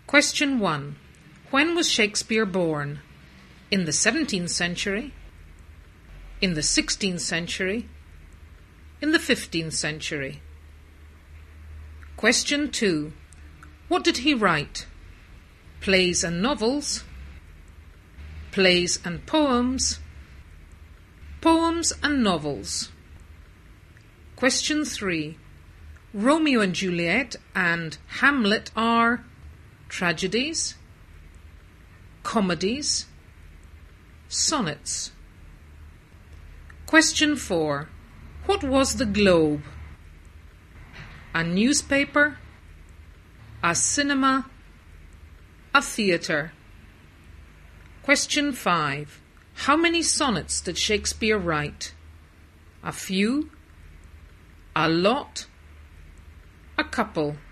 Question 1. When was Shakespeare born? In the 17th century? In the 16th century? In the 15th century? Question 2. What did he write? Plays and novels? Plays and poems? Poems and novels? Question 3. Romeo and Juliet and Hamlet are tragedies, comedies, sonnets. Question 4. What was the Globe? A newspaper, a cinema, a theatre. Question 5. How many sonnets did Shakespeare write? A few, a lot, a couple.